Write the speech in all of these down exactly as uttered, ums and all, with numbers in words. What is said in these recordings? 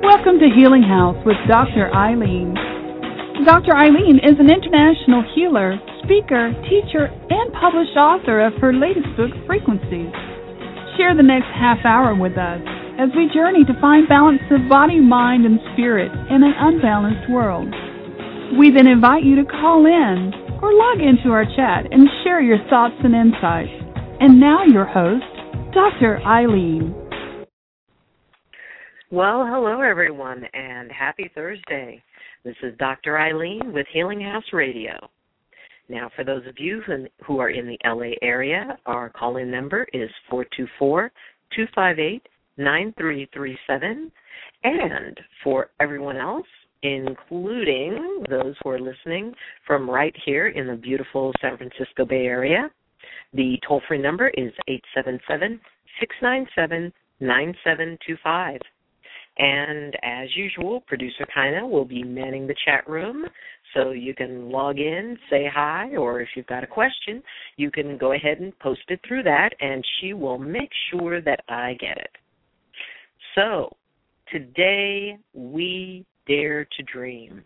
Welcome to Healing House with Doctor Ayleen. Doctor Ayleen is an international healer, speaker, teacher, and published author of her latest book, Frequencies. Share the next half hour with us as we journey to find balance of body, mind, and spirit in an unbalanced world. We then invite you to call in or log into our chat and share your thoughts and insights. And now your host, Doctor Ayleen. Well, hello, everyone, and happy Thursday. This is Doctor Ayleen with Healing House Radio. Now, for those of you who are in the L A area, our call-in number is four two four, two five eight, nine three three seven. And for everyone else, including those who are listening from right here in the beautiful San Francisco Bay Area, the toll-free number is eight seven seven, six nine seven, nine seven two five. And as usual, Producer Kina will be manning the chat room, so you can log in, say hi, or if you've got a question, you can go ahead and post it through that, and she will make sure that I get it. So, today we dare to dream.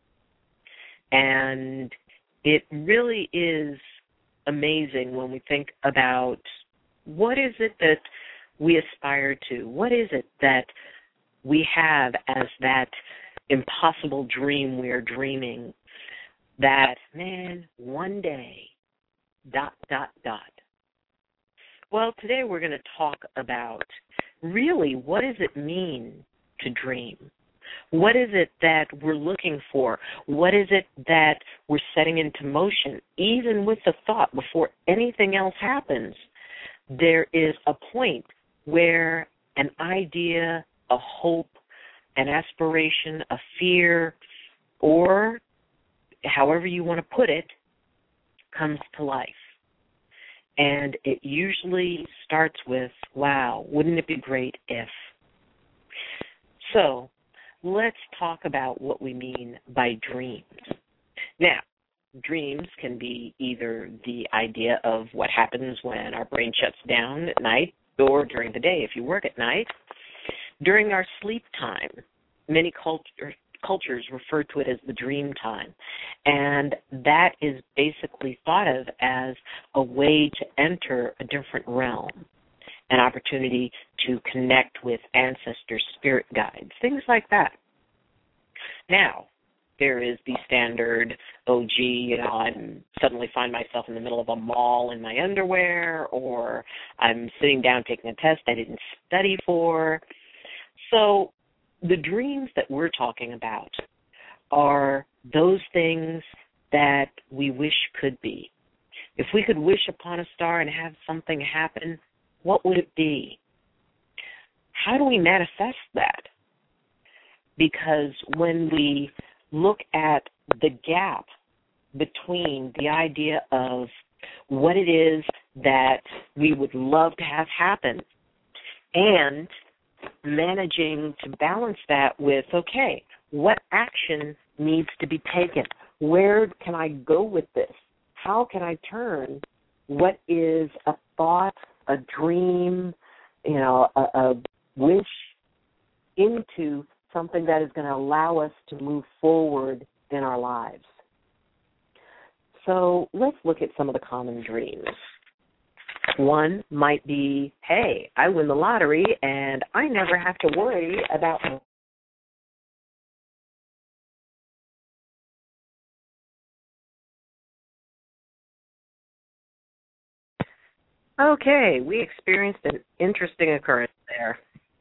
And it really is amazing when we think about what is it that we aspire to? What is it that we have as that impossible dream we are dreaming, that, man, one day, dot, dot, dot. Well, today we're going to talk about really what does it mean to dream? What is it that we're looking for? What is it that we're setting into motion? Even with the thought, before anything else happens, there is a point where an idea, a hope, an aspiration, a fear, or however you want to put it, comes to life. And it usually starts with, wow, wouldn't it be great if? So let's talk about what we mean by dreams. Now, dreams can be either the idea of what happens when our brain shuts down at night, or during the day if you work at night. During our sleep time, many culture, cultures refer to it as the dream time, and that is basically thought of as a way to enter a different realm, an opportunity to connect with ancestors, spirit guides, things like that. Now, there is the standard, oh, gee, you know, I suddenly find myself in the middle of a mall in my underwear, or I'm sitting down taking a test I didn't study for. So the dreams that we're talking about are those things that we wish could be. If we could wish upon a star and have something happen, what would it be? How do we manifest that? Because when we look at the gap between the idea of what it is that we would love to have happen and managing to balance that with, okay, what action needs to be taken? Where can I go with this? How can I turn what is a thought, a dream, you know, a, a wish into something that is going to allow us to move forward in our lives? So let's look at some of the common dreams. One might be, hey, I win the lottery and I never have to worry about my Okay, we experienced an interesting occurrence there.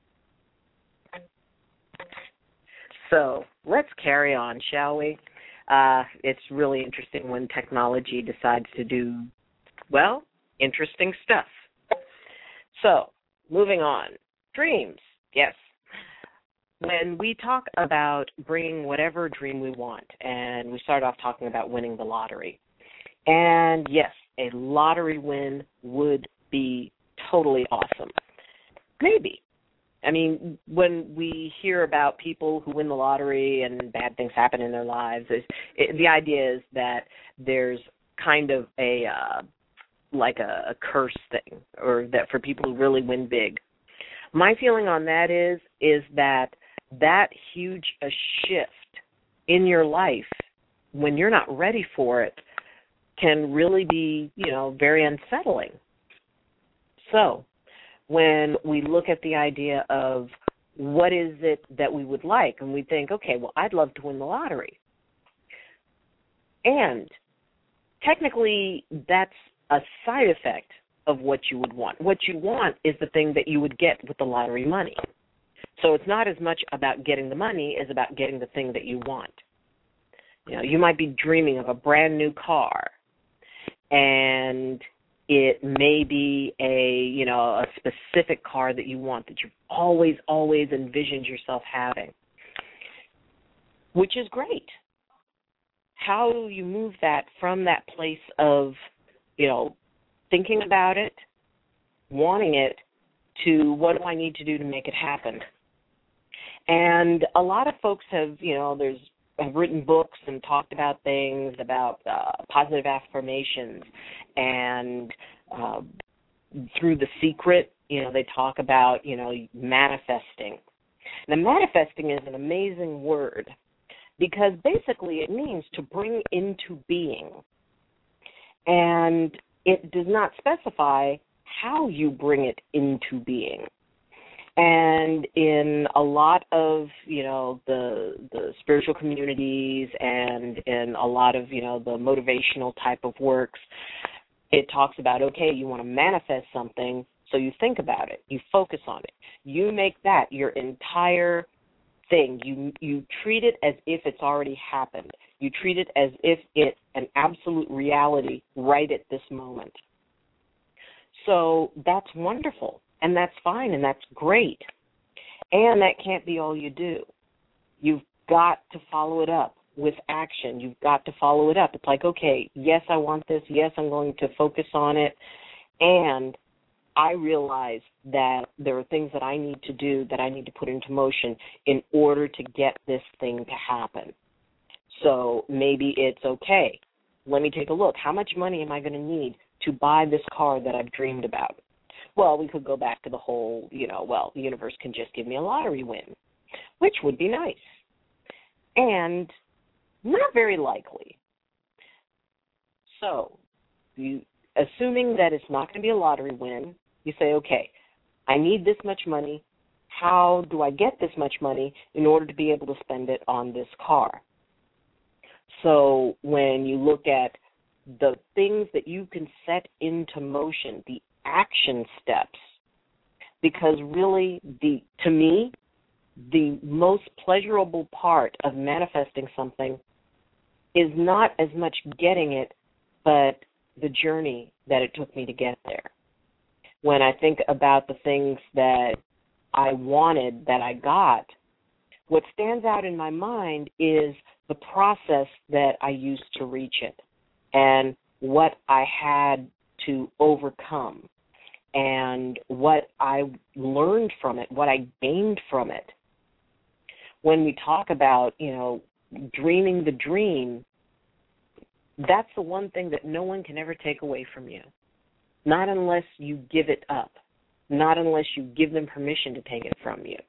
So let's carry on, shall we? Uh, it's really interesting when technology decides to do, well, interesting stuff. So, moving on. Dreams, yes. When we talk about bringing whatever dream we want, and we start off talking about winning the lottery, and yes, a lottery win would be totally awesome. Maybe. I mean, when we hear about people who win the lottery and bad things happen in their lives, it, the idea is that there's kind of a uh, like a, a curse thing, or that for people who really win big. My feeling on that is is that that huge a shift in your life when you're not ready for it can really be, you know, very unsettling. So when we look at the idea of what is it that we would like, and we think, okay, well, I'd love to win the lottery. And technically, that's a side effect of what you would want. What you want is the thing that you would get with the lottery money. So it's not as much about getting the money as about getting the thing that you want. You know, you might be dreaming of a brand new car, and it may be a, you know, a specific car that you want, that you've always, always envisioned yourself having, which is great. How do you move that from that place of, you know, thinking about it, wanting it, to what do I need to do to make it happen? And a lot of folks have, you know, there's have written books and talked about things, about uh, positive affirmations, and uh, through The Secret, you know, they talk about, you know, manifesting. Now, manifesting is an amazing word because basically it means to bring into being. And it does not specify how you bring it into being. And in a lot of, you know, the the spiritual communities and in a lot of, you know, the motivational type of works, it talks about, okay, you want to manifest something, so you think about it, you focus on it. You make that your entire thing. You you treat it as if it's already happened. You treat it as if it's an absolute reality right at this moment. So that's wonderful. And that's fine, and that's great. And that can't be all you do. You've got to follow it up with action. You've got to follow it up. It's like, okay, yes, I want this. Yes, I'm going to focus on it. And I realize that there are things that I need to do, that I need to put into motion in order to get this thing to happen. So maybe it's, okay, let me take a look. How much money am I going to need to buy this car that I've dreamed about? Well, we could go back to the whole, you know, well, the universe can just give me a lottery win, which would be nice. And not very likely. So, you, assuming that it's not going to be a lottery win, you say, okay, I need this much money. How do I get this much money in order to be able to spend it on this car? So when you look at the things that you can set into motion, the action steps, because really, the to me, the most pleasurable part of manifesting something is not as much getting it, but the journey that it took me to get there. When I think about the things that I wanted that I got, what stands out in my mind is the process that I used to reach it and what I had to overcome and what I learned from it, what I gained from it. When we talk about, you know, dreaming the dream, that's the one thing that no one can ever take away from you. Not unless you give it up. Not unless you give them permission to take it from you.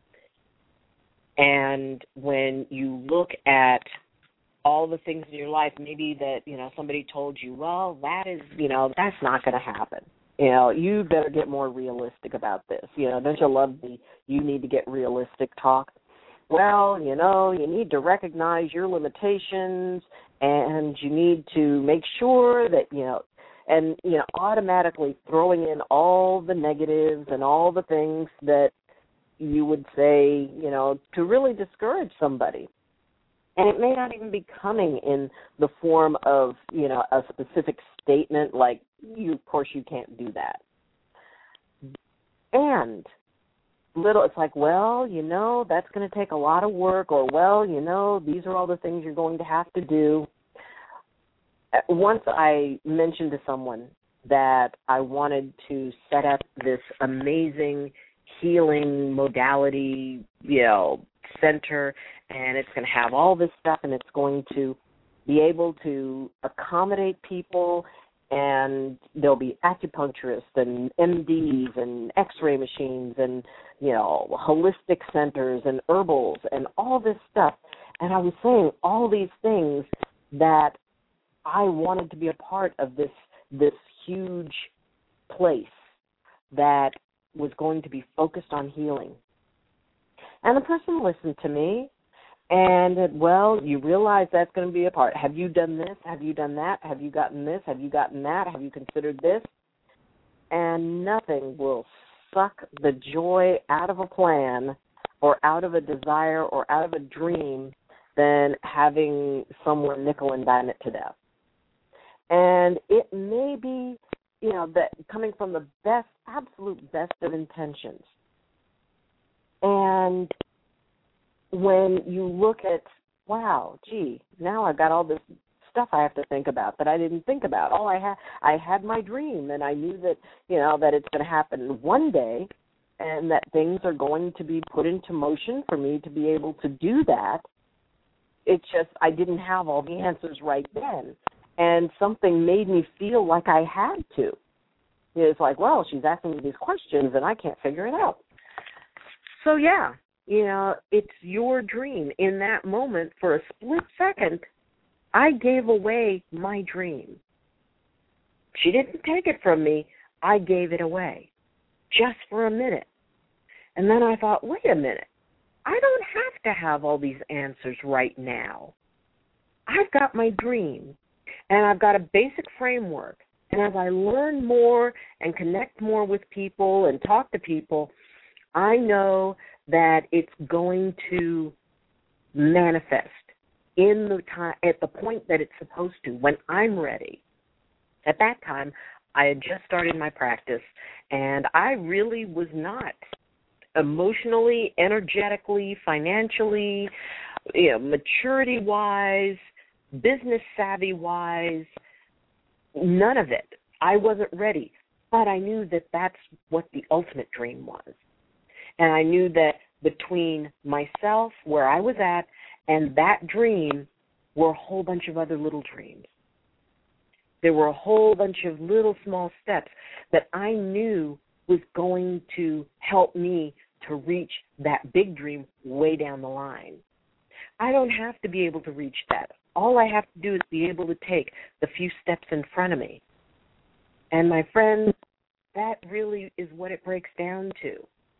And when you look at all the things in your life, maybe that, you know, somebody told you, well, that is, you know, that's not going to happen. You know, you better get more realistic about this. You know, don't you love the you need to get realistic talk? Well, you know, you need to recognize your limitations and you need to make sure that, you know, and, you know, automatically throwing in all the negatives and all the things that you would say, you know, to really discourage somebody. And it may not even be coming in the form of, you know, a specific statement like, you, of course, you can't do that. And little, it's like, well, you know, that's going to take a lot of work, or, well, you know, these are all the things you're going to have to do. Once I mentioned to someone that I wanted to set up this amazing healing modality, you know, center, and it's going to have all this stuff, and it's going to be able to accommodate people and there'll be acupuncturists and M Ds and X-ray machines and, you know, holistic centers and herbals and all this stuff. And I was saying all these things that I wanted to be a part of this this huge place that was going to be focused on healing. And the person listened to me and said, well, you realize that's going to be a part. Have you done this? Have you done that? Have you gotten this? Have you gotten that? Have you considered this? And nothing will suck the joy out of a plan or out of a desire or out of a dream than having someone nickel and dime it to death. And it may be, you know, that coming from the best, absolute best of intentions. And when you look at, wow, gee, now I've got all this stuff I have to think about that I didn't think about. Oh, I had I had my dream, and I knew that, you know, that it's going to happen one day, and that things are going to be put into motion for me to be able to do that. It's just I didn't have all the answers right then, and something made me feel like I had to. It's like, well, she's asking me these questions, and I can't figure it out. So, yeah. You know, it's your dream. In that moment, for a split second, I gave away my dream. She didn't take it from me. I gave it away just for a minute. And then I thought, wait a minute. I don't have to have all these answers right now. I've got my dream, and I've got a basic framework. And as I learn more and connect more with people and talk to people, I know that it's going to manifest in the time, at the point that it's supposed to, when I'm ready. At that time, I had just started my practice, and I really was not emotionally, energetically, financially, you know, maturity-wise, business savvy-wise, none of it. I wasn't ready, but I knew that that's what the ultimate dream was. And I knew that between myself, where I was at, and that dream were a whole bunch of other little dreams. There were a whole bunch of little small steps that I knew was going to help me to reach that big dream way down the line. I don't have to be able to reach that. All I have to do is be able to take the few steps in front of me. And my friends, that really is what it breaks down to.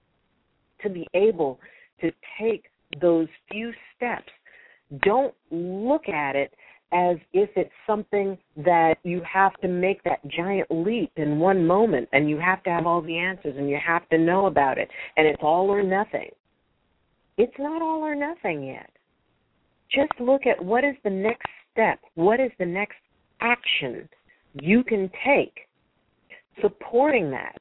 To be able to take those few steps. Don't look at it as if it's something that you have to make that giant leap in one moment and you have to have all the answers and you have to know about it and it's all or nothing. It's not all or nothing yet. Just look at what is the next step, what is the next action you can take supporting that.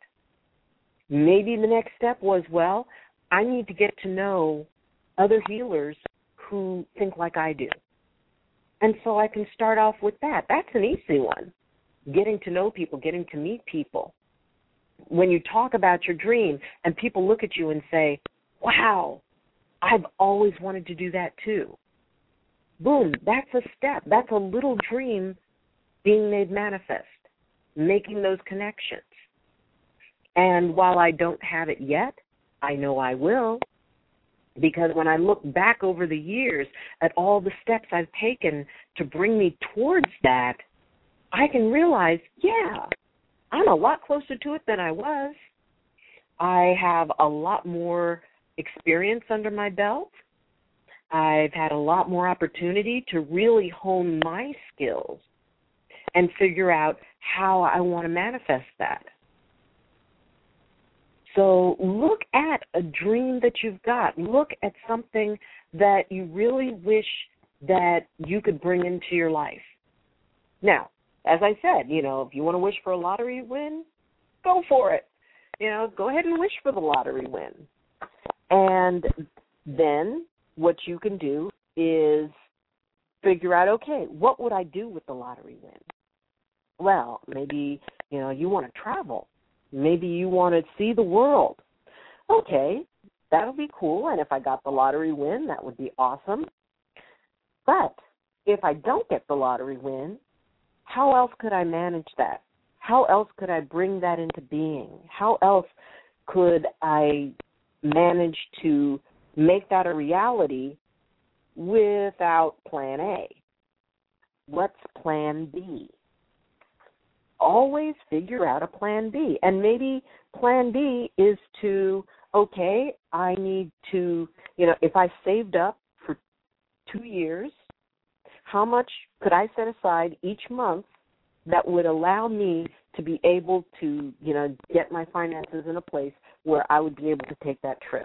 Maybe the next step was, well, I need to get to know other healers who think like I do. And so I can start off with that. That's an easy one, getting to know people, getting to meet people. When you talk about your dream and people look at you and say, wow, I've always wanted to do that too. Boom, that's a step. That's a little dream being made manifest, making those connections. And while I don't have it yet, I know I will, because when I look back over the years at all the steps I've taken to bring me towards that, I can realize, yeah, I'm a lot closer to it than I was. I have a lot more experience under my belt. I've had a lot more opportunity to really hone my skills and figure out how I want to manifest that. So look at a dream that you've got. Look at something that you really wish that you could bring into your life. Now, as I said, you know, if you want to wish for a lottery win, go for it. You know, go ahead and wish for the lottery win. And then what you can do is figure out, okay, what would I do with the lottery win? Well, maybe, you know, you want to travel. Maybe you want to see the world. Okay, that'll be cool, and if I got the lottery win, that would be awesome. But if I don't get the lottery win, how else could I manage that? How else could I bring that into being? How else could I manage to make that a reality without plan A? What's plan B? Always figure out a plan B. And maybe plan B is to, okay, I need to, you know, if I saved up for two years, how much could I set aside each month that would allow me to be able to, you know, get my finances in a place where I would be able to take that trip?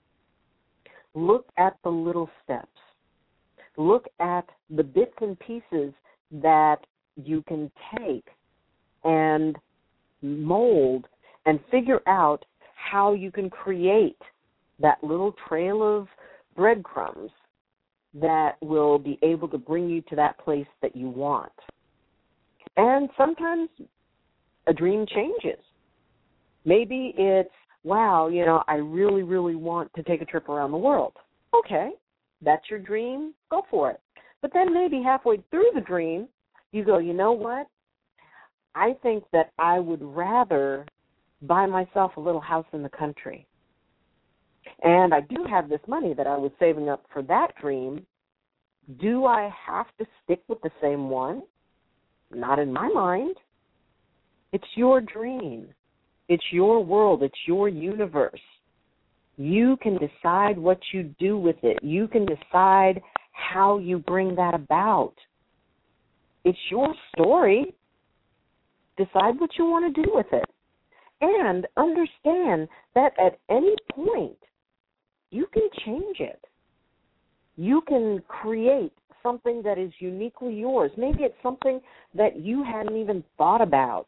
Look at the little steps. Look at the bits and pieces that you can take and mold and figure out how you can create that little trail of breadcrumbs that will be able to bring you to that place that you want. And sometimes a dream changes. Maybe it's, wow, you know, I really, really want to take a trip around the world. Okay, that's your dream, go for it. But then maybe halfway through the dream, you go, you know what? I think that I would rather buy myself a little house in the country. And I do have this money that I was saving up for that dream. Do I have to stick with the same one? Not in my mind. It's your dream. It's your world. It's your universe. You can decide what you do with it. You can decide how you bring that about. It's your story. Decide what you want to do with it. And understand that at any point, you can change it. You can create something that is uniquely yours. Maybe it's something that you hadn't even thought about.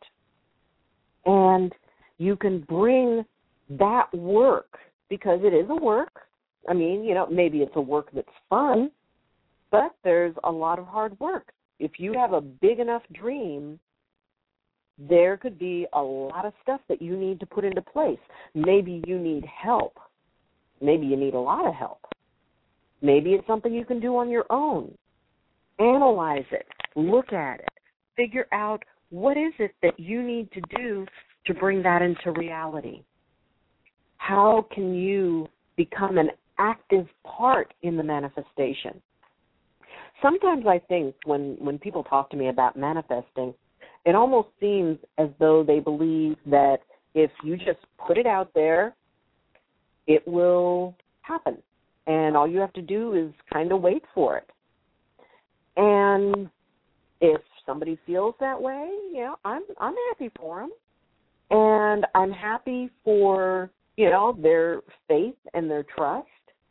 And you can bring that work, because it is a work. I mean, you know, maybe it's a work that's fun, but there's a lot of hard work. If you have a big enough dream, there could be a lot of stuff that you need to put into place. Maybe you need help. Maybe you need a lot of help. Maybe it's something you can do on your own. Analyze it. Look at it. Figure out what is it that you need to do to bring that into reality. How can you become an active part in the manifestation? Sometimes I think when, when people talk to me about manifesting, it almost seems as though they believe that if you just put it out there, it will happen. And all you have to do is kind of wait for it. And if somebody feels that way, you know, I'm I'm happy for them. And I'm happy for, you know, their faith and their trust.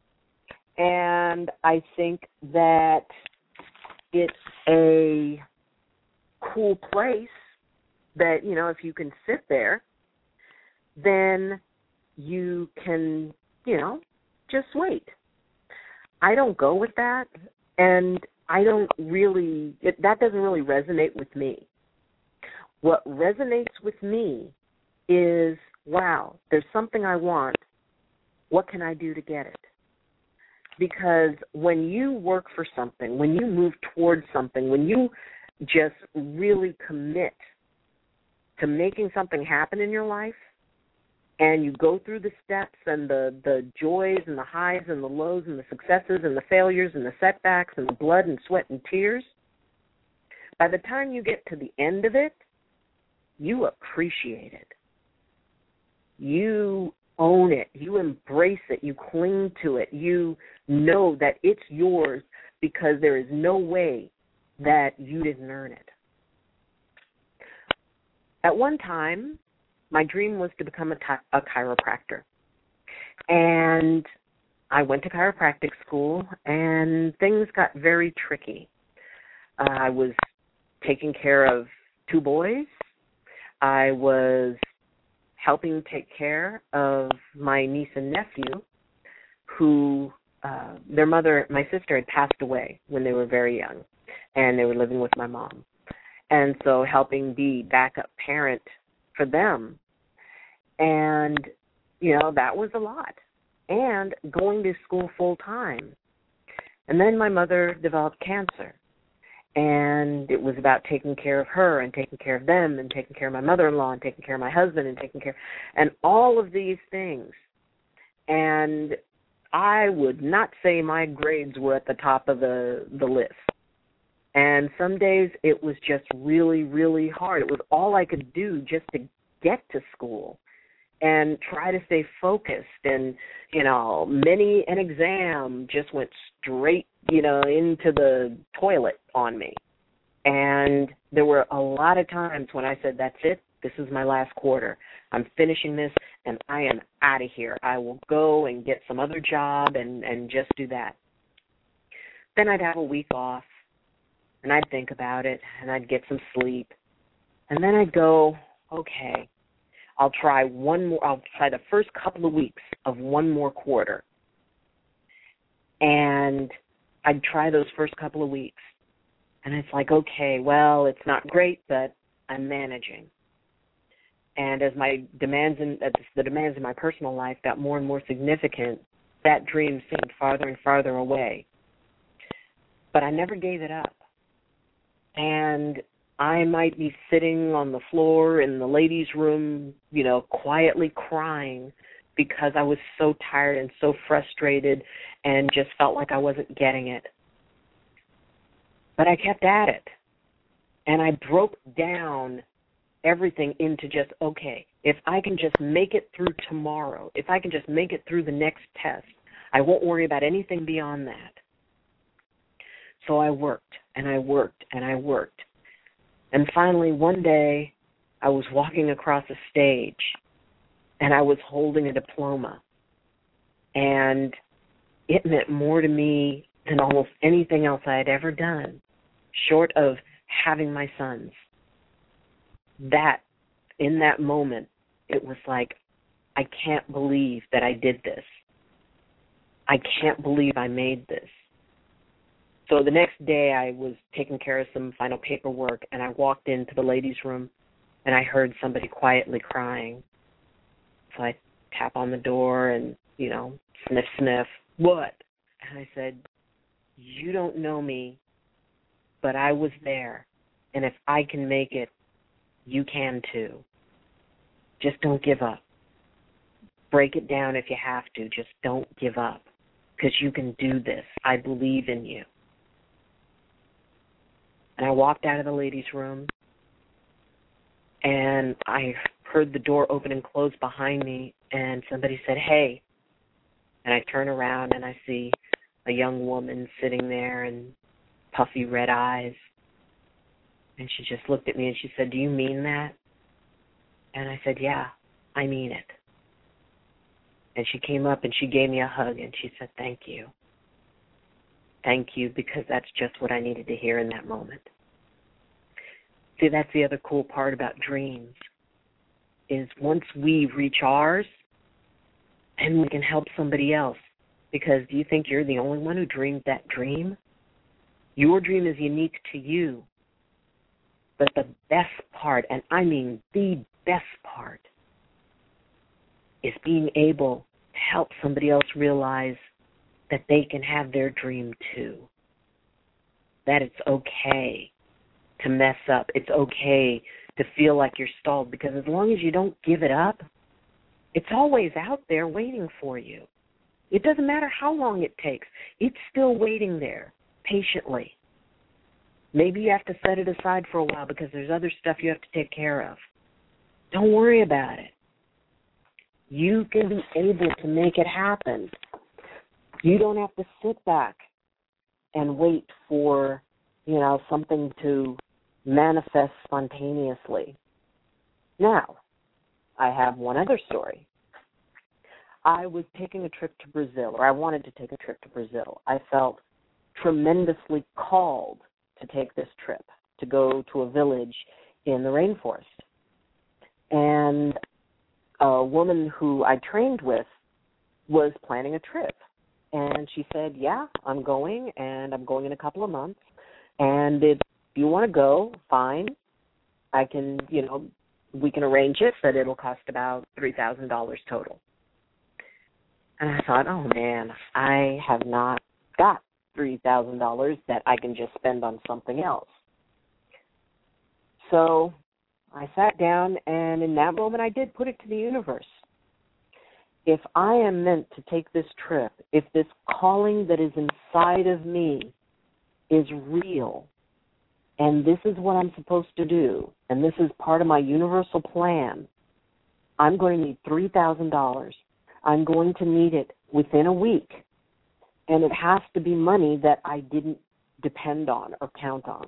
And I think that it's a cool place that, you know, if you can sit there, then you can, you know, just wait. I don't go with that, and I don't really, it, that doesn't really resonate with me. What resonates with me is, wow, there's something I want. What can I do to get it? Because when you work for something, when you move towards something, when you just really commit to making something happen in your life, and you go through the steps and the, the joys and the highs and the lows and the successes and the failures and the setbacks and the blood and sweat and tears, by the time you get to the end of it, you appreciate it. You own it. You embrace it. You cling to it. You know that it's yours because there is no way that you didn't earn it. At one time, my dream was to become a, chi- a chiropractor. And I went to chiropractic school, and things got very tricky. Uh, I was taking care of two boys. I was helping take care of my niece and nephew, who uh, their mother, my sister, had passed away when they were very young, and they were living with my mom. And so helping be backup parent for them. And, you know, that was a lot. And going to school full time. And then my mother developed cancer. And it was about taking care of her and taking care of them and taking care of my mother-in-law and taking care of my husband and taking care, and all of these things. And I would not say my grades were at the top of the, the list. And some days it was just really, really hard. It was all I could do just to get to school and try to stay focused. And, you know, many an exam just went straight, you know, into the toilet on me. And there were a lot of times when I said, that's it, this is my last quarter. I'm finishing this, and I am out of here. I will go and get some other job and, and just do that. Then I'd have a week off, and I'd think about it, and I'd get some sleep. And then I'd go, okay, I'll try one more, I'll try the first couple of weeks of one more quarter. And I'd try those first couple of weeks. And it's like, okay, well, it's not great, but I'm managing. And as my demands in, as the demands in my personal life got more and more significant, that dream seemed farther and farther away. But I never gave it up. And I might be sitting on the floor in the ladies' room, you know, quietly crying because I was so tired and so frustrated and just felt like I wasn't getting it. But I kept at it. And I broke down everything into just, okay, if I can just make it through tomorrow, if I can just make it through the next test, I won't worry about anything beyond that. So I worked, and I worked, and I worked. And finally, one day, I was walking across a stage, and I was holding a diploma. And it meant more to me than almost anything else I had ever done, short of having my sons. That, in that moment, it was like, I can't believe that I did this. I can't believe I made this. So the next day I was taking care of some final paperwork, and I walked into the ladies' room, and I heard somebody quietly crying. So I tap on the door and, you know, sniff, sniff. What? And I said, you don't know me, but I was there, and if I can make it, you can too. Just don't give up. Break it down if you have to. Just don't give up, because you can do this. I believe in you. And I walked out of the ladies' room, and I heard the door open and close behind me, and somebody said, hey. And I turn around, and I see a young woman sitting there and puffy red eyes. And she just looked at me, and she said, do you mean that? And I said, yeah, I mean it. And she came up, and she gave me a hug, and she said, thank you. Thank you, because that's just what I needed to hear in that moment. See, that's the other cool part about dreams, is once we reach ours, and we can help somebody else. Because do you think you're the only one who dreamed that dream? Your dream is unique to you. But the best part, and I mean the best part, is being able to help somebody else realize that they can have their dream too. That it's okay to mess up. It's okay to feel like you're stalled, because as long as you don't give it up, it's always out there waiting for you. It doesn't matter how long it takes. It's still waiting there patiently. Maybe you have to set it aside for a while because there's other stuff you have to take care of. Don't worry about it. You can be able to make it happen. You don't have to sit back and wait for, you know, something to manifest spontaneously. Now, I have one other story. I was taking a trip to Brazil, or I wanted to take a trip to Brazil. I felt tremendously called to take this trip, to go to a village in the rainforest. And a woman who I trained with was planning a trip. And she said, yeah, I'm going, and I'm going in a couple of months. And if you want to go, fine. I can, you know, we can arrange it, but it'll cost about three thousand dollars total. And I thought, oh, man, I have not got three thousand dollars that I can just spend on something else. So I sat down, and in that moment I did put it to the universe. If I am meant to take this trip, if this calling that is inside of me is real, and this is what I'm supposed to do, and this is part of my universal plan, I'm going to need three thousand dollars. I'm going to need it within a week, and it has to be money that I didn't depend on or count on.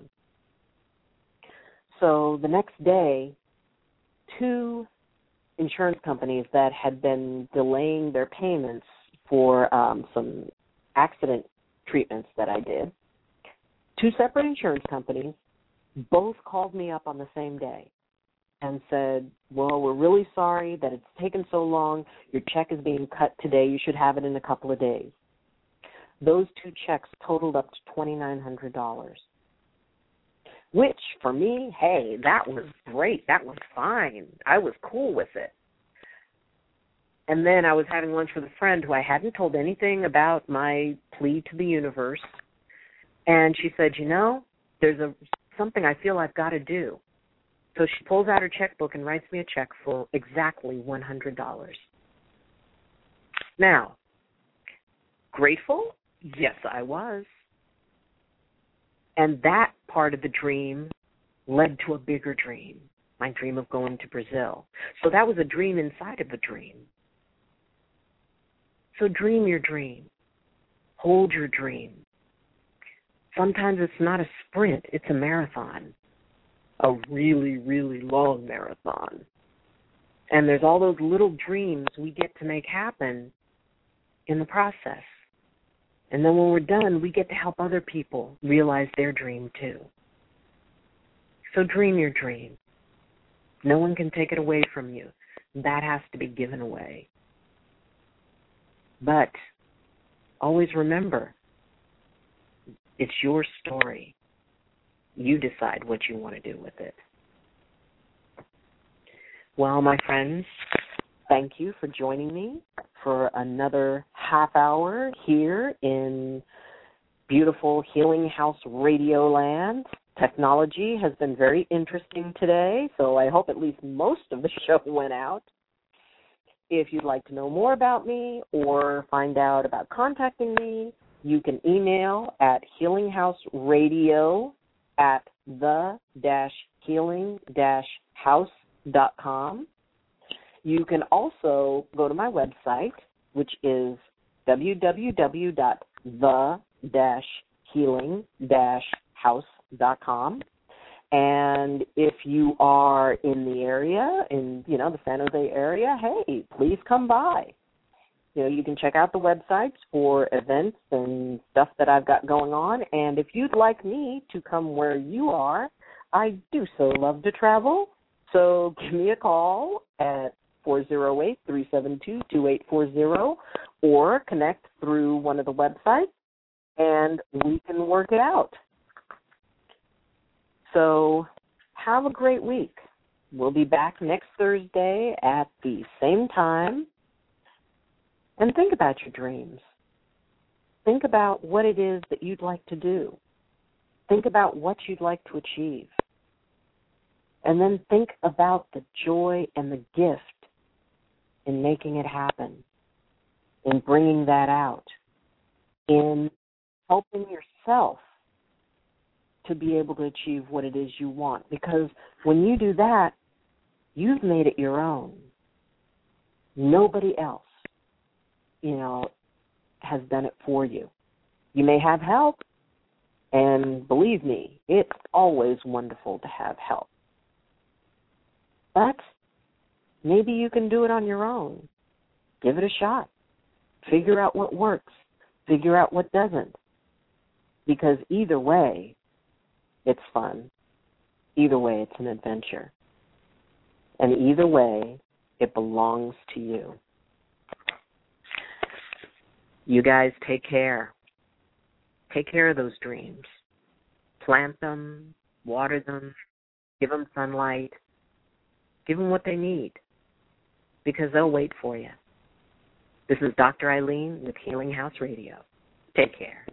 So the next day, two insurance companies that had been delaying their payments for um, some accident treatments that I did, two separate insurance companies both called me up on the same day and said, well, we're really sorry that it's taken so long. Your check is being cut today. You should have it in a couple of days. Those two checks totaled up to two thousand nine hundred dollars, which for me, hey, that was great. That was fine. I was cool with it. And then I was having lunch with a friend who I hadn't told anything about my plea to the universe. And she said, you know, there's a something I feel I've got to do. So she pulls out her checkbook and writes me a check for exactly one hundred dollars. Now, grateful? Yes, I was. And that part of the dream led to a bigger dream, my dream of going to Brazil. So that was a dream inside of a dream. So dream your dream. Hold your dream. Sometimes it's not a sprint, it's a marathon. A really, really long marathon. And there's all those little dreams we get to make happen in the process. And then when we're done, we get to help other people realize their dream too. So dream your dream. No one can take it away from you. That has to be given away. But always remember, it's your story. You decide what you want to do with it. Well, my friends, thank you for joining me for another half hour here in beautiful Healing House Radio Land. Technology has been very interesting today, so I hope at least most of the show went out. If you'd like to know more about me or find out about contacting me, you can email at healinghouseradio at the dash healing dash house dot com. You can also go to my website, which is w w w dot the dash healing dash house dot com. And if you are in the area, in, you know, the San Jose area, hey, please come by. You know, you can check out the websites for events and stuff that I've got going on. And if you'd like me to come where you are, I do so love to travel. So give me a call at four oh eight, three seven two, two eight four zero or connect through one of the websites, and we can work it out. So have a great week. We'll be back next Thursday at the same time. And think about your dreams. Think about what it is that you'd like to do. Think about what you'd like to achieve. And then think about the joy and the gift in making it happen, in bringing that out, in helping yourself to be able to achieve what it is you want. Because when you do that, you've made it your own. Nobody else, you know, has done it for you. You may have help, and believe me, it's always wonderful to have help. But maybe you can do it on your own. Give it a shot. Figure out what works. Figure out what doesn't. Because either way, it's fun. Either way, it's an adventure. And either way, it belongs to you. You guys take care. Take care of those dreams. Plant them, water them, give them sunlight, give them what they need, because they'll wait for you. This is Doctor Eileen with Healing House Radio. Take care.